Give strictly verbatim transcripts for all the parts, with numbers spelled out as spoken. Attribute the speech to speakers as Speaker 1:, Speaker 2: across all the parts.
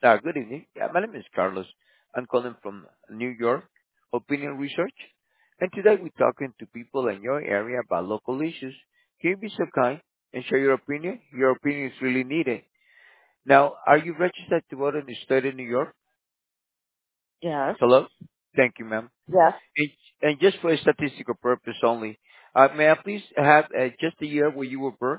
Speaker 1: Uh, good evening. Yeah, my name is Carlos. I'm calling from New York, Opinion Research. And today we're talking to people in your area about local issues. Can you be so kind and share your opinion? Your opinion is really needed. Now, are you registered to vote in the state of New York?
Speaker 2: Yes.
Speaker 1: Hello? Thank you, ma'am.
Speaker 2: Yes.
Speaker 1: And, and just for a statistical purpose only, uh, may I please have uh, just the year where you were born?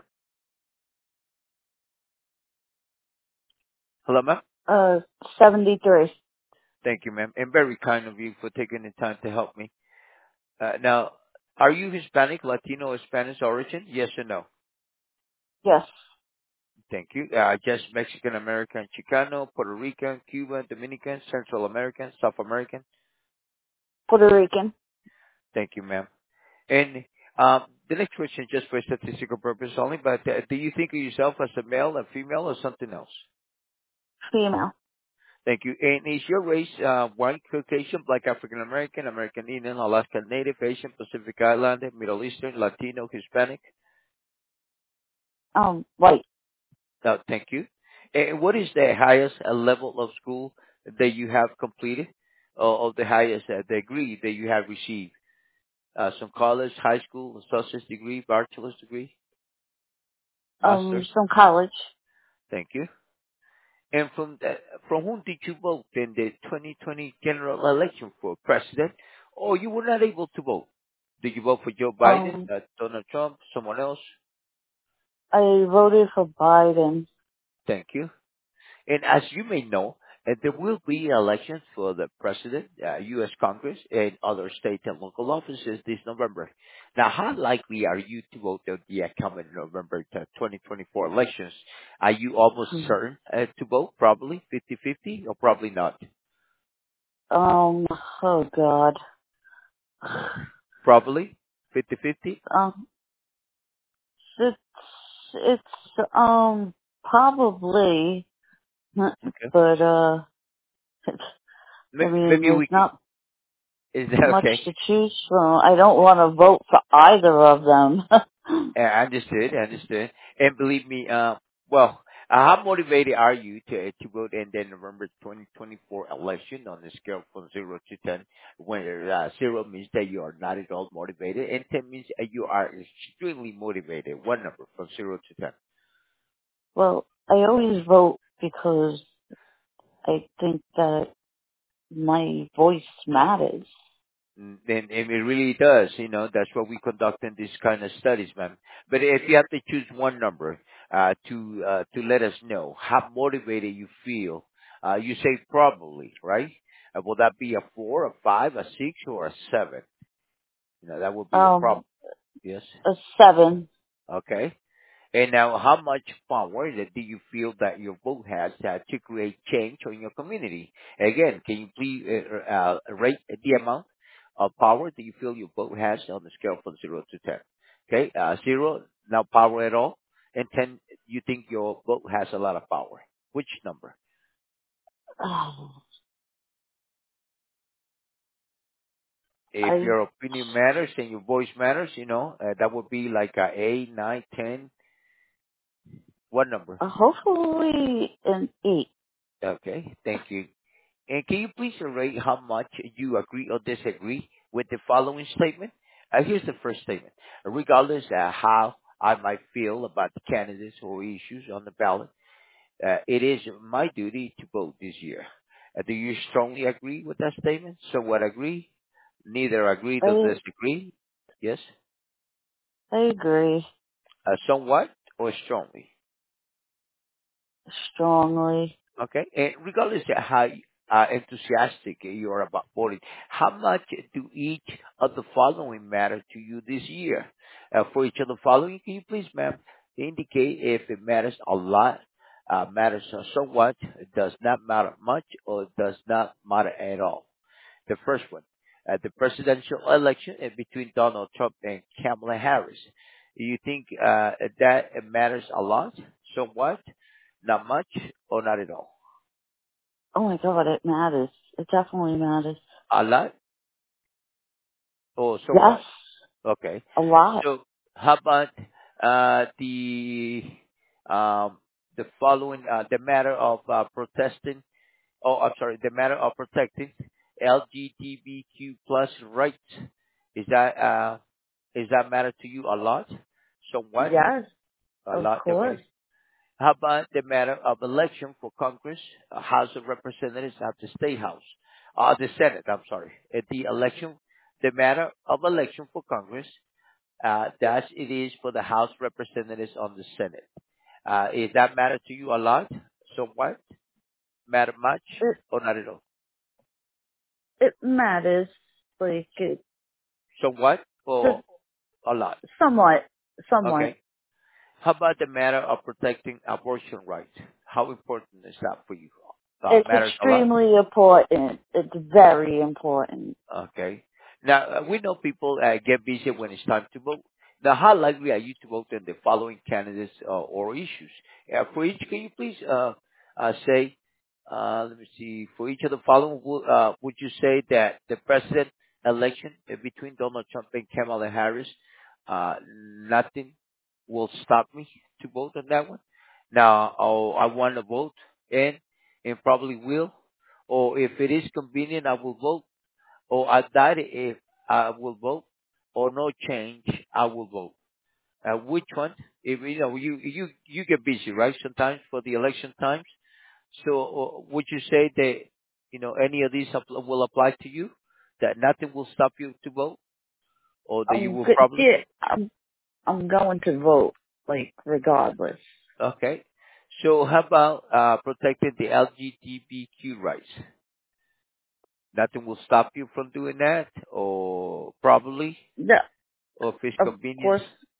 Speaker 1: Hello, ma'am?
Speaker 2: Uh, seventy-three.
Speaker 1: Thank you, ma'am. And very kind of you for taking the time to help me. Uh, now, are you Hispanic, Latino, or Spanish origin? Yes or no?
Speaker 2: Yes.
Speaker 1: Thank you. Uh, just Mexican American, Chicano, Puerto Rican, Cuban, Dominican, Central American, South American.
Speaker 2: Puerto Rican.
Speaker 1: Thank you, ma'am. And um, the next question, just for statistical purpose only, but uh, do you think of yourself as a male, a female, or something else?
Speaker 2: Female.
Speaker 1: Thank you. And is your race uh, white, Caucasian, Black, African American, American Indian, Alaska Native, Asian, Pacific Islander, Middle Eastern, Latino, Hispanic?
Speaker 2: Um, white.
Speaker 1: Uh, Thank you. And what is the highest uh, level of school that you have completed, or or the highest uh, degree that you have received? Uh, Some college, high school, associate's degree, bachelor's degree,
Speaker 2: Um,
Speaker 1: master's?
Speaker 2: from college.
Speaker 1: Thank you. And from the- from whom did you vote in the twenty twenty general election for president, or you were not able to vote? Did you vote for Joe Biden,
Speaker 2: Um,
Speaker 1: uh, Donald Trump, someone else?
Speaker 2: I voted for Biden.
Speaker 1: Thank you. And as you may know, uh, there will be elections for the president, uh, U S. Congress, and other state and local offices this November. Now, how likely are you to vote in the upcoming November to twenty twenty-four elections? Are you almost
Speaker 2: Hmm.
Speaker 1: certain uh, to vote? Probably fifty-fifty, or probably not?
Speaker 2: Um, oh God.
Speaker 1: Probably fifty-fifty?
Speaker 2: Um, it's, it's, um, probably,
Speaker 1: Okay.
Speaker 2: but, uh, it's, I
Speaker 1: Maybe,
Speaker 2: mean,
Speaker 1: maybe
Speaker 2: there's
Speaker 1: we can,
Speaker 2: not
Speaker 1: is that
Speaker 2: much
Speaker 1: okay?
Speaker 2: to choose from. I don't want to vote for either of them.
Speaker 1: Uh, Understood, understood. And believe me, uh, well, uh, how motivated are you to to vote in the November twenty twenty-four election on the scale from zero to ten, where uh, zero means that you are not at all motivated, and ten means uh, you are extremely motivated. One number from zero to ten.
Speaker 2: Well, I always vote because I think that my voice matters.
Speaker 1: Mm, And, and it really does, you know, that's what we conduct in these kind of studies, ma'am. But if you have to choose one number, uh, to, uh, to let us know how motivated you feel, uh, you say probably, right? Uh, will that be a four, a five, a six, or a seven? You know, that would be a problem.
Speaker 2: Um,
Speaker 1: Yes.
Speaker 2: a seven.
Speaker 1: Okay. And now, how much power that do you feel that your vote has uh, to create change in your community? Again, can you please uh, uh, rate the amount of power that you feel your vote has on the scale from zero to ten? Okay, uh, zero, no power at all, and ten, you think your vote has a lot of power. Which number?
Speaker 2: Oh,
Speaker 1: If
Speaker 2: I
Speaker 1: your opinion matters and your voice matters, you know, uh, that would be like a eight, nine, ten. What number?
Speaker 2: hopefully an eight.
Speaker 1: Okay, thank you. And can you please rate how much you agree or disagree with the following statement? Uh, here's the first statement. Regardless uh, how I might feel about the candidates or issues on the ballot, uh, it is my duty to vote this year. Uh, do you strongly agree with that statement? Somewhat agree? Neither agree nor
Speaker 2: I
Speaker 1: disagree? Yes?
Speaker 2: I agree
Speaker 1: Uh, somewhat or strongly?
Speaker 2: strongly.
Speaker 1: Okay. And regardless of how uh, enthusiastic you are about voting, how much do each of the following matter to you this year? Uh, for each of the following, can you please, ma'am, indicate if it matters a lot, uh, matters somewhat, does not matter much, or does not matter at all? The first one, uh, the presidential election uh, between Donald Trump and Kamala Harris. Do you think uh, that it matters a lot, somewhat, not much, or not at all?
Speaker 2: Oh my God, it matters. It definitely matters.
Speaker 1: A lot or
Speaker 2: Yes,
Speaker 1: somewhat? Okay.
Speaker 2: a lot.
Speaker 1: So how about uh, the um, the following uh, the matter of uh, protesting? Oh, I'm sorry. The matter of protecting L G B T Q plus rights. Is that uh is that matter to you a lot? Somewhat?
Speaker 2: Yes,
Speaker 1: A
Speaker 2: of
Speaker 1: lot.
Speaker 2: course.
Speaker 1: Okay. How about the matter of election for Congress, uh, House of Representatives, at the State House, uh, the Senate? I'm sorry. Uh, the election, the matter of election for Congress, uh, as it is for the House Representatives on the Senate. Uh, is that matter to you a lot? Somewhat? Matter much?
Speaker 2: It
Speaker 1: Or not at all?
Speaker 2: it matters, like it
Speaker 1: Somewhat?
Speaker 2: just
Speaker 1: Or a lot?
Speaker 2: somewhat, somewhat.
Speaker 1: Okay. How about the matter of protecting abortion rights? How important is that for you? Uh,
Speaker 2: It's
Speaker 1: matters a lot?
Speaker 2: extremely important. It's very important.
Speaker 1: Okay. Now, uh, we know people uh, get busy when it's time to vote. Now, how likely are you to vote in the following candidates uh, or issues? Uh, for each, can you please uh, uh, say, uh, let me see, for each of the following, wo- uh, would you say that the president election uh, between Donald Trump and Kamala Harris, uh, nothing will stop me to vote on that one? Now, oh, I want to vote and, and probably will, or if it is convenient, I will vote or I doubt it if I will vote, or no change, I will vote. Uh, which one? If you know, you you you get busy, right? Sometimes for the election times. So, uh, would you say that you know any of these app- will apply to you? That nothing will stop you to vote, or that you
Speaker 2: I'm
Speaker 1: will
Speaker 2: good.
Speaker 1: probably
Speaker 2: Yeah,
Speaker 1: vote?
Speaker 2: I'm I'm going to vote, like regardless.
Speaker 1: Okay. So, how about uh, protecting the L G B T Q rights? Nothing will stop you from doing that, or probably,
Speaker 2: The,
Speaker 1: or if it's
Speaker 2: of
Speaker 1: convenience.
Speaker 2: course,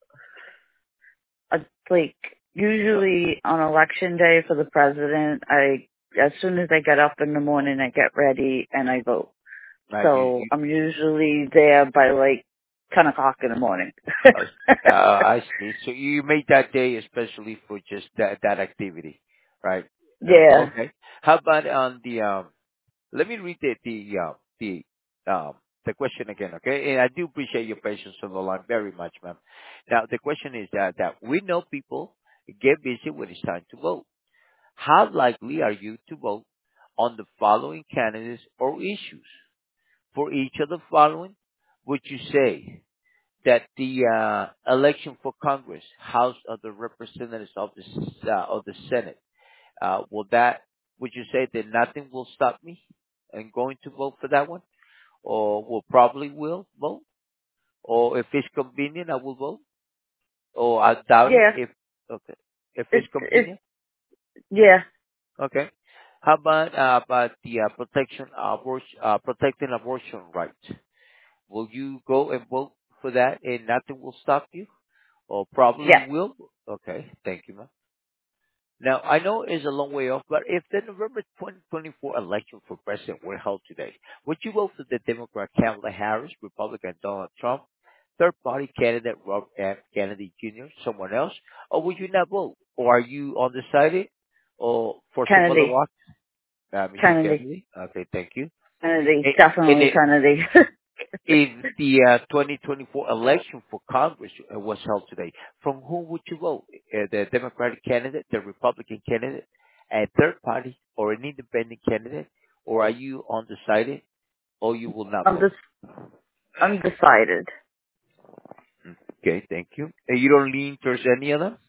Speaker 2: uh, like usually on election day for the president, I as soon as I get up in the morning, I get ready and I vote.
Speaker 1: Uh,
Speaker 2: So
Speaker 1: you,
Speaker 2: I'm usually there by like ten o'clock in the morning.
Speaker 1: Uh, uh, I see. So you made that day especially for just that that activity, right? Uh,
Speaker 2: Yeah,
Speaker 1: okay. How about on the um? Let me read the the uh, the um the question again, okay? And I do appreciate your patience on the line very much, ma'am. Now the question is that that we know people get busy when it's time to vote. How likely are you to vote on the following candidates or issues? For each of the following, would you say that the uh, election for Congress, House of the Representatives of the S- uh, of the Senate, uh, will that would you say that nothing will stop me in going to vote for that one, or will probably will vote, or if it's convenient, I will vote, or I doubt it
Speaker 2: yeah.
Speaker 1: if okay if it's
Speaker 2: It's it's
Speaker 1: convenient,
Speaker 2: yeah,
Speaker 1: okay. How about uh, about the uh, protection abortion uh, protecting abortion rights? Will you go and vote for that, and nothing will stop you? Or probably
Speaker 2: yeah.
Speaker 1: will. Okay, thank you, ma'am. Now, I know it's a long way off, but if the November twenty twenty-four election for president were held today, would you vote for the Democrat Kamala Harris, Republican Donald Trump, third party candidate Robert F. Kennedy Junior, someone else, or would you not vote? Or are you undecided? Or for some other
Speaker 2: Kennedy,
Speaker 1: walk? Uh, mister
Speaker 2: Kennedy,
Speaker 1: Kennedy? Okay, thank you.
Speaker 2: Kennedy,
Speaker 1: And, and
Speaker 2: definitely
Speaker 1: it,
Speaker 2: Kennedy.
Speaker 1: if the uh, twenty twenty-four election for Congress uh, was held today, from whom would you vote? Uh, the Democratic candidate, the Republican candidate, a third party, or an independent candidate? Or are you undecided, or you will not
Speaker 2: I'm
Speaker 1: vote?
Speaker 2: just undecided.
Speaker 1: Okay, thank you. And you don't lean towards any of them?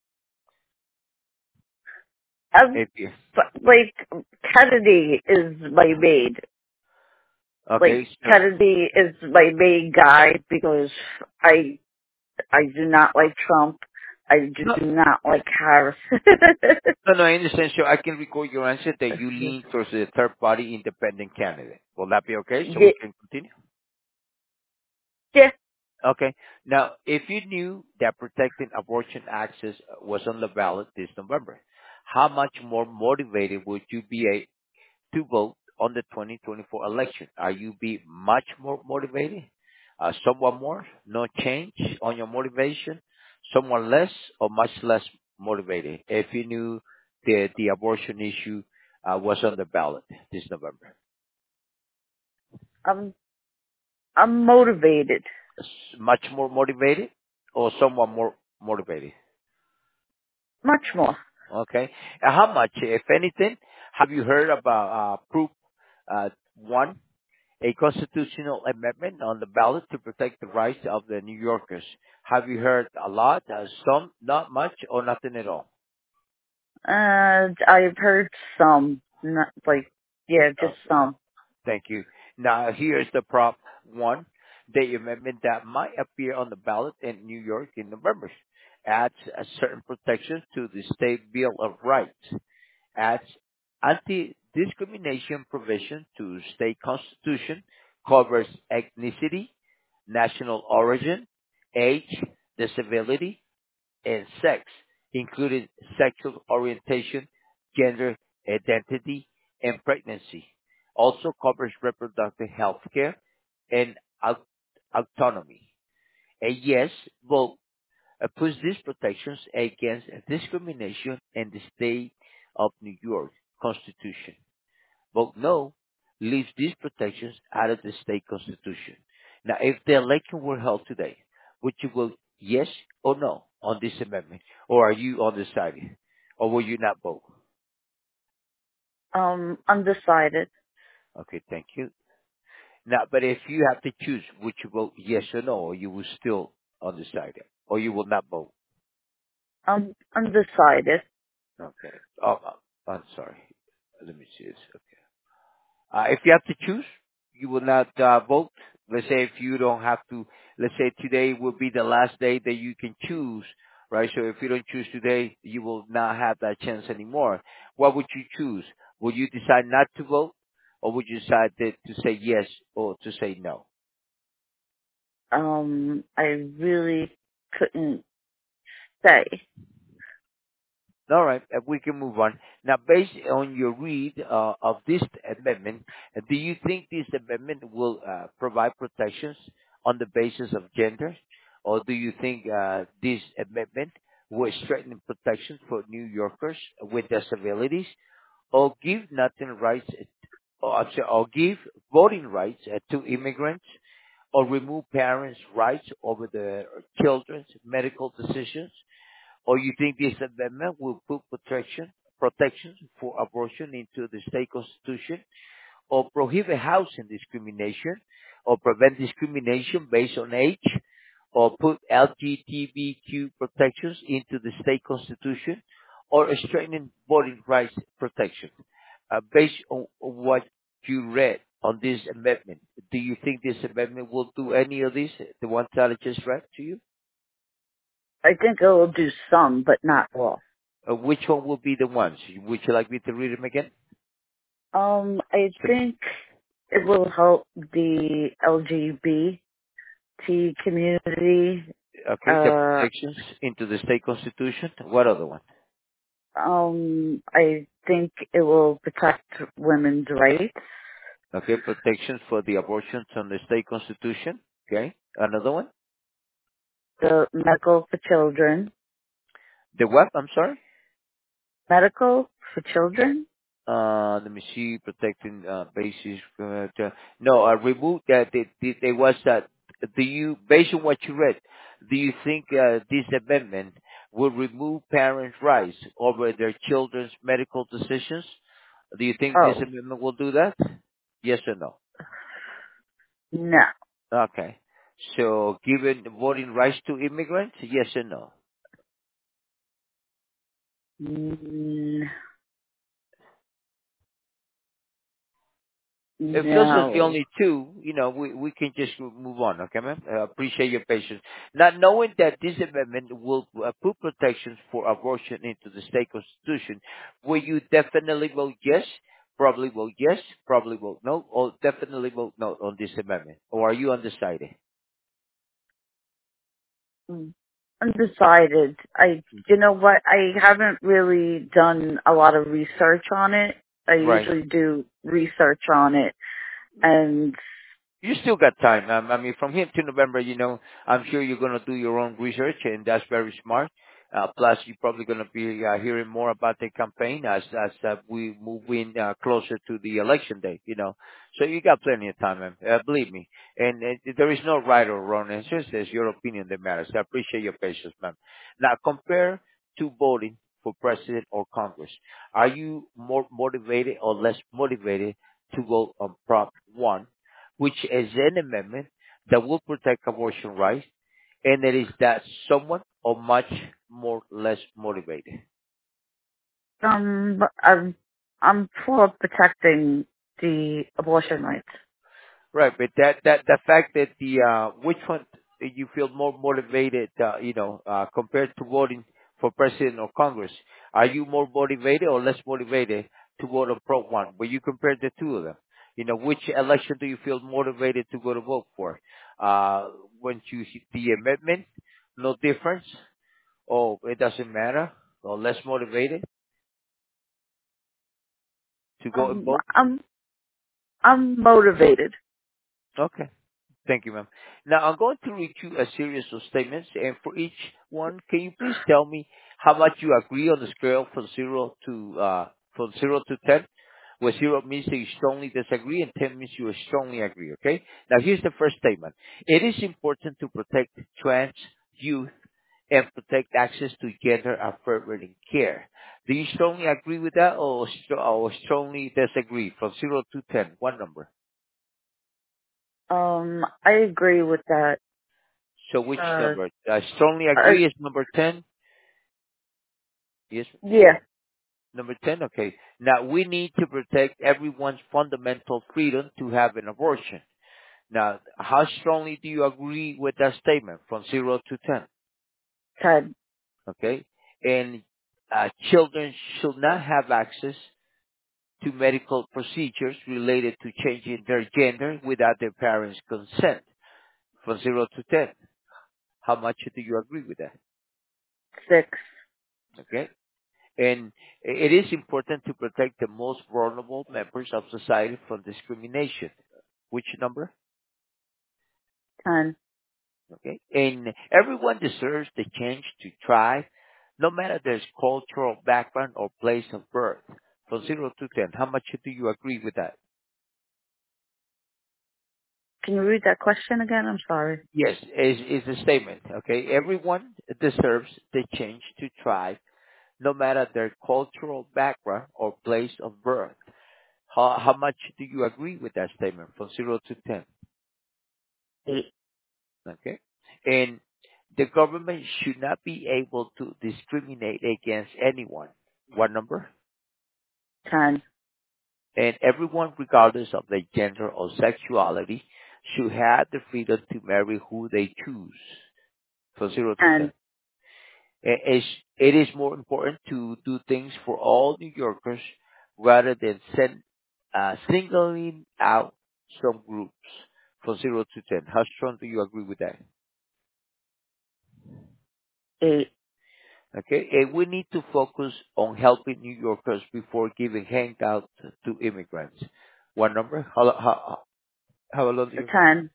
Speaker 2: Um,
Speaker 1: If you,
Speaker 2: but, like Kennedy is my main. Like
Speaker 1: okay, so
Speaker 2: Kennedy is my main guy because I I do not like Trump. I
Speaker 1: no,
Speaker 2: do not like Harris.
Speaker 1: no, no, I understand. So I can record your answer that you lean towards the third party independent candidate. Will that be okay? So
Speaker 2: yeah,
Speaker 1: we can continue?
Speaker 2: yeah.
Speaker 1: Okay. Now, if you knew that protecting abortion access was on the ballot this November, how much more motivated would you be a, to vote on the twenty twenty-four election? Are you be much more motivated? Uh, somewhat more? No change on your motivation? Somewhat less or much less motivated if you knew the, the abortion issue uh, was on the ballot this November?
Speaker 2: I'm I'm motivated.
Speaker 1: S- Much more motivated or somewhat more motivated?
Speaker 2: Much more.
Speaker 1: Okay. Uh, How much, if anything? Have you heard about uh, Proof uh, One, a constitutional amendment on the ballot to protect the rights of the New Yorkers? Have you heard a lot, uh, some, not much, or nothing at all?
Speaker 2: Uh, I've heard some, not like, yeah, just
Speaker 1: Okay.
Speaker 2: some.
Speaker 1: Thank you. Now, here's the Prop one, the amendment that might appear on the ballot in New York in November. Adds a certain protections to the State Bill of Rights. Adds anti-discrimination provision to state constitution. Covers ethnicity, national origin, age, disability, and sex, including sexual orientation, gender identity, and pregnancy. Also covers reproductive health care and au- autonomy. A yes vote uh, puts these protections against discrimination in the state of New York Constitution. Vote no leaves these protections out of the state constitution. Now, if the election were held today, would you vote yes or no on this amendment? Or are you undecided? Or will you not vote?
Speaker 2: Um, undecided.
Speaker 1: Okay, thank you. Now, but if you have to choose, would you vote yes or no, or you will still undecided? Or you will not vote?
Speaker 2: Um, undecided.
Speaker 1: Okay. Oh, uh, I'm sorry. Let me see this. Okay. Uh, if you have to choose, you will not uh, vote. Let's say if you don't have to, let's say today will be the last day that you can choose, right? So if you don't choose today, you will not have that chance anymore. What would you choose? Would you decide not to vote, or would you decide that, to say yes or to say no?
Speaker 2: Um, I really couldn't say.
Speaker 1: All right, uh, we can move on. Now, based on your read uh, of this amendment, uh, do you think this amendment will uh, provide protections on the basis of gender? Or do you think uh, this amendment will strengthen protections for New Yorkers with disabilities? Or give nothing rights, or, I'm sorry, or give voting rights uh, to immigrants? Or remove parents' rights over their children's medical decisions? Or you think this amendment will put protection protections for abortion into the state constitution, or prohibit housing discrimination, or prevent discrimination based on age, or put L G B T Q protections into the state constitution, or strengthen voting rights protection? Uh, based on what you read on this amendment, do you think this amendment will do any of this, the ones that I just read to you?
Speaker 2: I think it will do some, but not all.
Speaker 1: Uh, which one will be the ones? Would you like me to read them again?
Speaker 2: Um, I think it will help the L G B T community.
Speaker 1: Okay, the
Speaker 2: Uh,
Speaker 1: protections into the state constitution. What other one?
Speaker 2: um, I think it will protect women's rights.
Speaker 1: Okay, protections for the abortions on the state constitution. Okay, another one.
Speaker 2: The medical for children.
Speaker 1: The what? I'm sorry.
Speaker 2: Medical for children?
Speaker 1: Uh, let me see. Protecting uh, basis. Uh, the- no, uh, remove that. They, they, they was that. Do you, based on what you read, do you think uh, this amendment will remove parents' rights over their children's medical decisions? Do you think this
Speaker 2: Oh,
Speaker 1: amendment will do that? Yes or no?
Speaker 2: no.
Speaker 1: Okay. So, given voting rights to immigrants, yes or no?
Speaker 2: Mm,
Speaker 1: If those are the
Speaker 2: no.
Speaker 1: only two, you know, we, we can just move on, okay, ma'am? I appreciate your patience. Not knowing that this amendment will uh, put protections for abortion into the state constitution, will you definitely vote yes, probably vote yes, probably vote no, or definitely vote no on this amendment? Or are you undecided?
Speaker 2: Mm, undecided. I, you know what? I haven't really done a lot of research on it. I
Speaker 1: Right.
Speaker 2: usually do research on it, and
Speaker 1: You still got time. Um, I mean, from here to November, you know, I'm sure you're going to do your own research, and that's very smart. Uh, plus, you're probably going to be uh, hearing more about the campaign as as uh, we move in uh, closer to the election day. You know, so you got plenty of time, man. Uh, believe me. And uh, there is no right or wrong. It's just it's your opinion that matters. I appreciate your patience, ma'am. Now, compare to voting for president or Congress. Are you more motivated or less motivated to vote on Prop one, which is an amendment that will protect abortion rights, and it is that someone or much more less motivated?
Speaker 2: Um, I'm I'm for protecting the abortion rights.
Speaker 1: Right, but that that the fact that the uh, which one you feel more motivated, uh, you know, uh, compared to voting for president or Congress, are you more motivated or less motivated to vote on Pro One? When you compare the two of them, you know, which election do you feel motivated to go to vote for? Uh, when you see the amendment, no difference, or it doesn't matter, or less motivated to go and
Speaker 2: Um,
Speaker 1: vote?
Speaker 2: I'm I'm motivated.
Speaker 1: Okay. Thank you, ma'am. Now, I'm going to read you a series of statements, and for each one, can you please tell me how much you agree on the scale from zero to uh, from zero to ten, where zero means that you strongly disagree, and ten means you strongly agree. Okay. Now, here's the first statement: it is important to protect trans youth and protect access to gender affirming care. Do you strongly agree with that, or, str- or strongly disagree? From zero to ten, one number.
Speaker 2: Um, I agree with that.
Speaker 1: So which
Speaker 2: Uh,
Speaker 1: number? I strongly
Speaker 2: uh
Speaker 1: agree is number ten. Yes,
Speaker 2: yeah,
Speaker 1: number ten. Okay. Now we need to protect everyone's fundamental freedom to have an abortion. Now, how strongly do you agree with that statement from zero to ten?
Speaker 2: Ted,
Speaker 1: Okay. And uh, children should not have access to medical procedures related to changing their gender without their parents' consent. From zero to ten. How much do you agree with that?
Speaker 2: six,
Speaker 1: Okay. And it is important to protect the most vulnerable members of society from discrimination. Which number?
Speaker 2: ten,
Speaker 1: Okay. And everyone deserves the chance to thrive, no matter their cultural background or place of birth. From zero to ten, how much do you agree with that?
Speaker 2: Can you read that question again? I'm sorry.
Speaker 1: Yes, is is a statement. Okay. Everyone deserves the chance to thrive, no matter their cultural background or place of birth. How how much do you agree with that statement from zero to ten?
Speaker 2: Eight,
Speaker 1: Okay. And the government should not be able to discriminate against anyone. One number.
Speaker 2: ten,
Speaker 1: And everyone, regardless of their gender or sexuality, should have the freedom to marry who they choose. From zero to ten.
Speaker 2: ten,
Speaker 1: It is, it is more important to do things for all New Yorkers rather than send, uh, singling out some groups. From zero to ten. How strong do you agree with that?
Speaker 2: eight,
Speaker 1: Okay, and we need to focus on helping New Yorkers before giving handouts to immigrants. One number? How, how, how long do you?
Speaker 2: ten.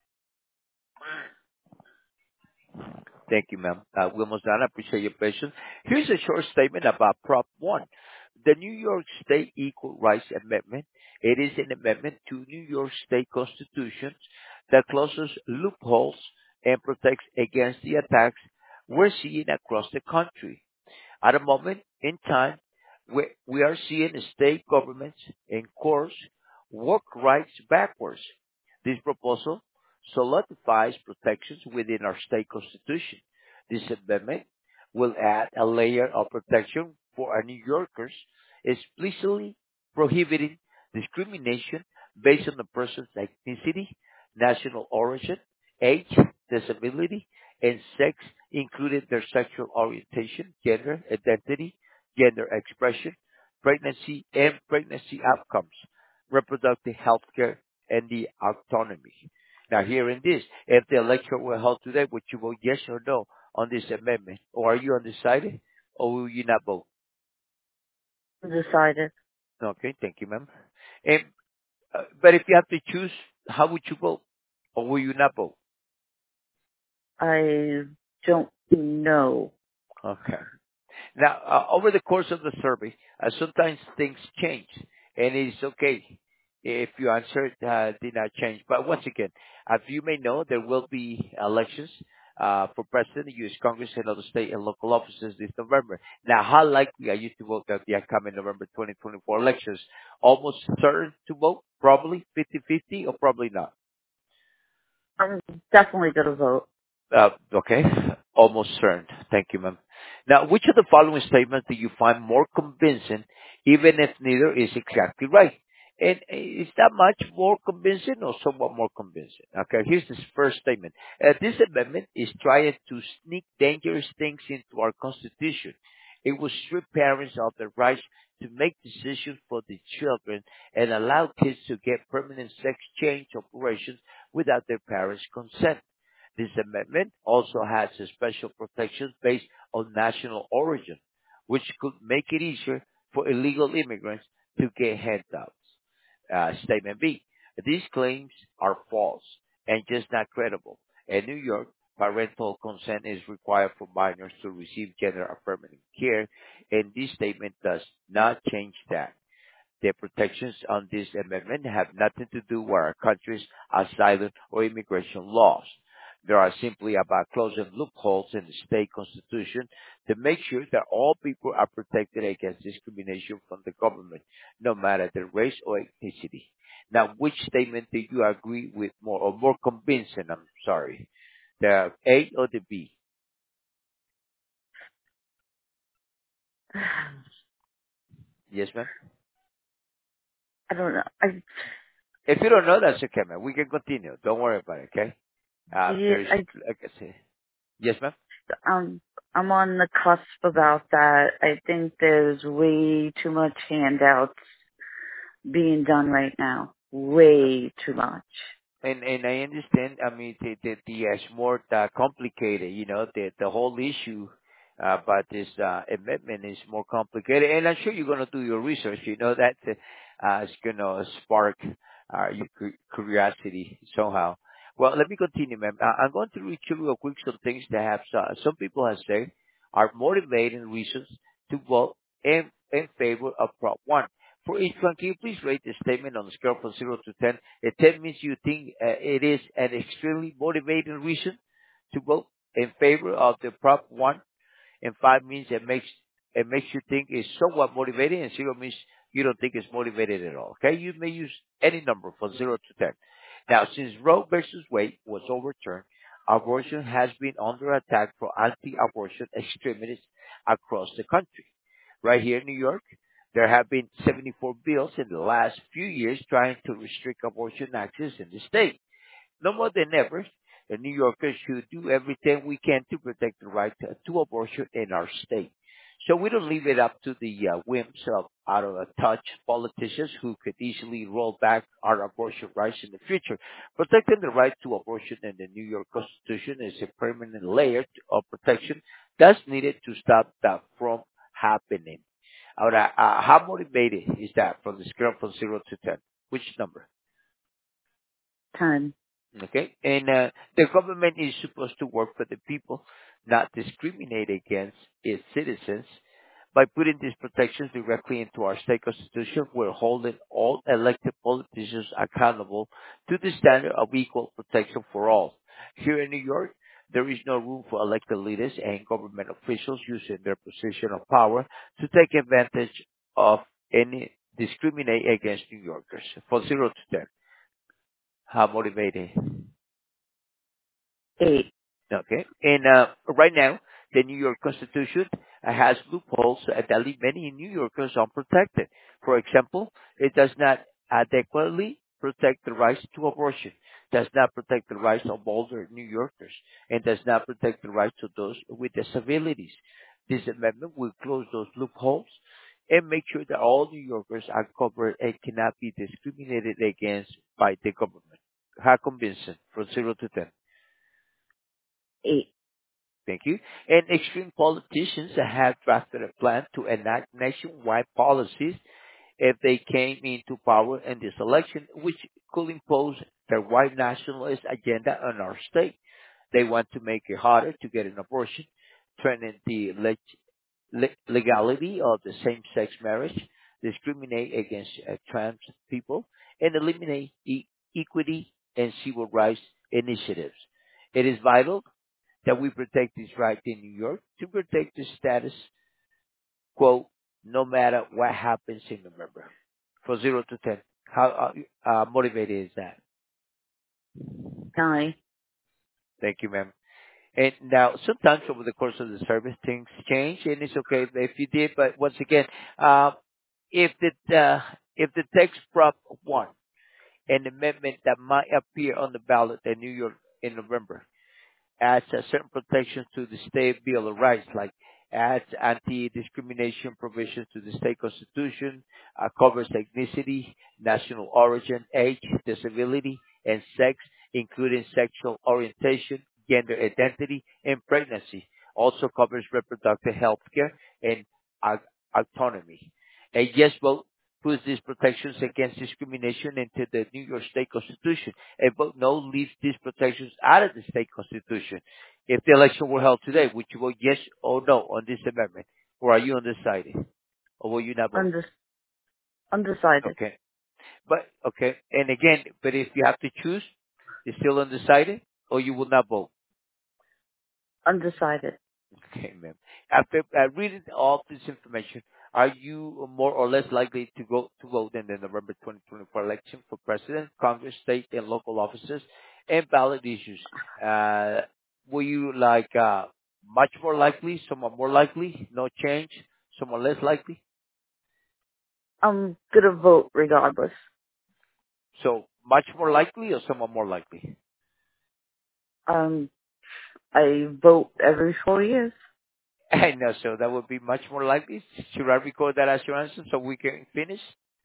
Speaker 1: Thank you, ma'am. Uh, we're almost done. I appreciate your patience. Here's a short statement about Prop one. The New York State Equal Rights Amendment. It is an amendment to New York State Constitution that closes loopholes and protects against the attacks we're seeing across the country. At a moment in time, we, we are seeing state governments and courts work rights backwards. This proposal solidifies protections within our state constitution. This amendment will add a layer of protection for our New Yorkers, explicitly prohibiting discrimination based on the person's ethnicity, national origin, age, disability, and sex, including their sexual orientation, gender identity, gender expression, pregnancy and pregnancy outcomes, reproductive health care, and the autonomy. Now, hearing this, if the election were held today, would you vote yes or no on this amendment? Or are you undecided? Or will you not vote?
Speaker 2: Decided.
Speaker 1: Okay, thank you, ma'am. And, uh, but if you have to choose, how would you vote? Or will you not vote?
Speaker 2: I don't know.
Speaker 1: Okay. Now, uh, over the course of the survey, uh, sometimes things change, and it's okay if your answer uh, did not change. But once again, as you may know, there will be elections uh, for president, U S Congress, and other state and local offices this November. Now, how likely are you to vote at the upcoming November twenty twenty-four elections? Almost certain to vote? Probably fifty-fifty, or probably not?
Speaker 2: I'm definitely going to vote.
Speaker 1: Uh, okay, almost certain. Thank you, ma'am. Now, which of the following statements do you find more convincing, even if neither is exactly right? And uh, is that much more convincing or somewhat more convincing? Okay, here's this first statement. Uh, this amendment is trying to sneak dangerous things into our Constitution. It will strip parents of their rights to make decisions for their children and allow kids to get permanent sex change operations without their parents' consent. This amendment also has a special protections based on national origin, which could make it easier for illegal immigrants to get handouts. Uh, statement B. These claims are false and just not credible. In New York, parental consent is required for minors to receive gender affirmative care, and this statement does not change that. The protections on this amendment have nothing to do with our country's asylum or immigration laws. They are simply about closing loopholes in the state constitution to make sure that all people are protected against discrimination from the government, no matter their race or ethnicity. Now, which statement do you agree with more, or more convincing? I'm sorry, the A or the B? Yes, ma'am.
Speaker 2: I don't know. I,
Speaker 1: If you don't know, that's okay, ma'am. We can continue. Don't worry about it. Okay. Uh,
Speaker 2: yeah,
Speaker 1: there's,
Speaker 2: I,
Speaker 1: like I said, yes, ma'am.
Speaker 2: um, I'm on the cusp about that. I think there's way too much handouts being done right now. Way too much.
Speaker 1: And and I understand. I mean, the the, the uh, more uh, complicated. You know, the the whole issue uh, about this uh, amendment is more complicated. And I'm sure you're going to do your research. You know that uh, it's going to spark uh, your cu- curiosity somehow. Well, let me continue, ma'am. Uh, I'm going to read you real quick some things that have uh, some people have said are motivating reasons to vote in in favor of Prop One. For each one, can you please rate the statement on a scale from zero to ten? A ten means you think uh, it is an extremely motivating reason to vote in favor of the Prop One, and five means it makes it makes you think it's somewhat motivating, and zero means you don't think it's motivated at all. Okay, you may use any number from zero to ten. Now, since Roe versus Wade was overturned, abortion has been under attack from anti-abortion extremists across the country. Right here in New York, there have been seventy-four bills in the last few years trying to restrict abortion access in the state. No more than ever, the New Yorkers should do everything we can to protect the right to, to abortion in our state. So we don't leave it up to the uh, whims of out of touch politicians who could easily roll back our abortion rights in the future. Protecting the right to abortion in the New York Constitution is a permanent layer of protection that's needed to stop that from happening. Ahora, uh, how motivated is that from the scale from zero to ten? Which number?
Speaker 2: Ten.
Speaker 1: Okay. And uh, the government is supposed to work for the people, not discriminate against its citizens. By putting these protections directly into our state constitution, we're holding all elected politicians accountable to the standard of equal protection for all. Here in New York, there is no room for elected leaders and government officials using their position of power to take advantage of any discriminate against New Yorkers. From zero to ten, how motivated?
Speaker 2: Eight.
Speaker 1: Okay. And uh, right now, the New York Constitution uh, has loopholes uh, that leave many New Yorkers unprotected. For example, it does not adequately protect the rights to abortion, does not protect the rights of older New Yorkers, and does not protect the rights of those with disabilities. This amendment will close those loopholes and make sure that all New Yorkers are covered and cannot be discriminated against by the government. How convincing? From zero to ten.
Speaker 2: Eight.
Speaker 1: Thank you. And extreme politicians have drafted a plan to enact nationwide policies if they came into power in this election, which could impose their white nationalist agenda on our state. They want to make it harder to get an abortion, threaten the leg- le- legality of the same-sex marriage, discriminate against uh, trans people, and eliminate e- equity and civil rights initiatives. It is vital that we protect this right in New York to protect the status quo no matter what happens in November. For zero to ten, how uh, uh, motivated is that?
Speaker 2: Nine.
Speaker 1: Thank you, ma'am. And now, sometimes over the course of the service, things change, and it's okay if you did. But once again, uh, if the uh, if the text prop one, an amendment that might appear on the ballot in New York in November, adds a certain protections to the state Bill of Rights, like adds anti-discrimination provisions to the state constitution, uh, covers ethnicity, national origin, age, disability, and sex, including sexual orientation, gender identity, and pregnancy. Also covers reproductive health care and au- autonomy. A yes vote puts these protections against discrimination into the New York State Constitution. A vote no leaves these protections out of the state constitution. If the election were held today, would you vote yes or no on this amendment? Or are you undecided? Or will you not vote?
Speaker 2: Undec- undecided.
Speaker 1: Okay. But, okay. And again, but if you have to choose, you're still undecided or you will not vote?
Speaker 2: Undecided.
Speaker 1: Okay, ma'am. After uh, reading all this information, are you more or less likely to go to vote in the November twenty twenty-four election for president, Congress, state, and local offices and ballot issues? Uh, were you like uh, much more likely, somewhat more likely, no change, somewhat less likely?
Speaker 2: I'm gonna vote regardless.
Speaker 1: So much more likely or somewhat more likely?
Speaker 2: Um, I vote every four years.
Speaker 1: I know, so that would be much more likely. Should I record that as your answer so we can finish?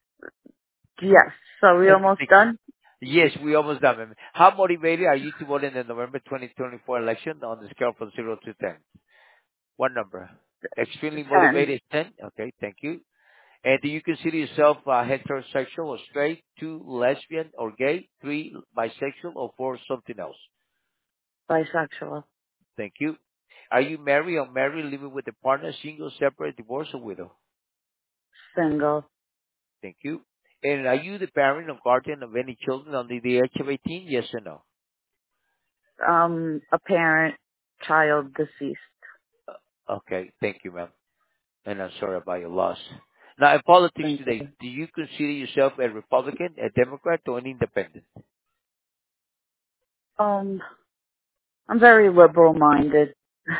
Speaker 2: Yes. So we almost done?
Speaker 1: Yes, we almost done, ma'am. How motivated are you to vote in the November twenty twenty-four election on the scale from zero to ten? What number? Extremely
Speaker 2: Ten.
Speaker 1: motivated, ten? Okay, thank you. And do you consider yourself uh, heterosexual or straight, two, lesbian or gay, three, bisexual, or four, something else?
Speaker 2: Bisexual.
Speaker 1: Thank you. Are you married or married, living with a partner, single, separate, divorced, or widow?
Speaker 2: Single.
Speaker 1: Thank you. And are you the parent or guardian of any children under the age of eighteen? Yes or no?
Speaker 2: Um, a parent, child deceased.
Speaker 1: Uh, Okay, thank you, ma'am. And I'm sorry about your loss. Now, in politics
Speaker 2: Thank
Speaker 1: today,
Speaker 2: you.
Speaker 1: do you consider yourself a Republican, a Democrat, or an independent?
Speaker 2: Um, I'm very liberal minded.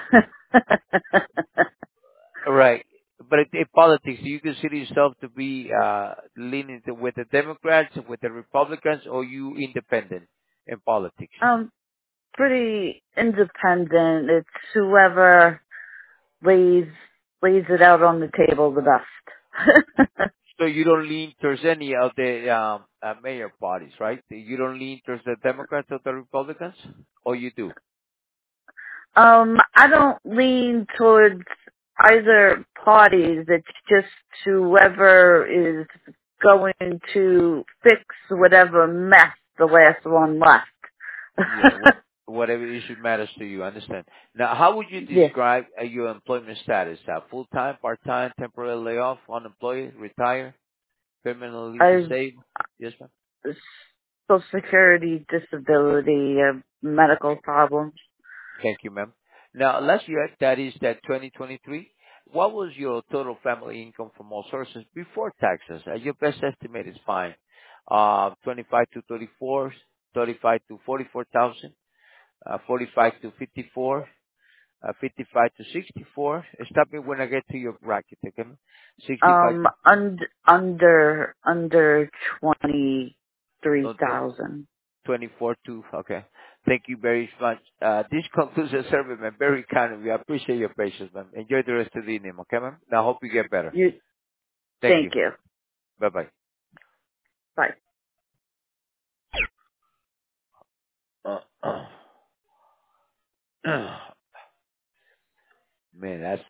Speaker 1: Right. But in, in politics, do you consider yourself to be uh, leaning to, with the Democrats, with the Republicans, or you independent in politics?
Speaker 2: um, pretty independent. It's whoever lays lays it out on the table the best.
Speaker 1: So you don't lean towards any of the um, uh, mayor parties, right? You don't lean towards the Democrats or the Republicans, or you do?
Speaker 2: um, I don't lean towards either parties. It's just whoever is going to fix whatever mess the last one left.
Speaker 1: Yeah, what, whatever issue matters to you. I understand. Now, how would you
Speaker 2: Yeah,
Speaker 1: describe uh, your employment status? Uh, full-time, part-time, temporary layoff, unemployed, retire, permanently
Speaker 2: I've
Speaker 1: disabled? Yes, ma'am.
Speaker 2: Social Security, disability, uh, medical problems.
Speaker 1: Thank you, ma'am. Now, last year, that is that twenty twenty-three, what was your total family income from all sources before taxes? Uh, your best estimate is fine. Uh, twenty-five to thirty-four, thirty-five to forty-four thousand, uh, forty-five to fifty-four, uh, fifty-five to sixty-four. Stop me when I get to your bracket, okay? sixty-five
Speaker 2: Um,
Speaker 1: to
Speaker 2: und- under under twenty three
Speaker 1: no, tw-
Speaker 2: thousand.
Speaker 1: twenty-four to, okay. Thank you very much. Uh, this concludes the survey, ma'am. Very kind of you. I appreciate your patience, ma'am. Enjoy the rest of the evening, okay, ma'am? I hope you get better.
Speaker 2: You.
Speaker 1: Thank
Speaker 2: Thank
Speaker 1: you.
Speaker 2: you.
Speaker 1: Bye-bye.
Speaker 2: Bye.
Speaker 1: Uh, uh, man, that's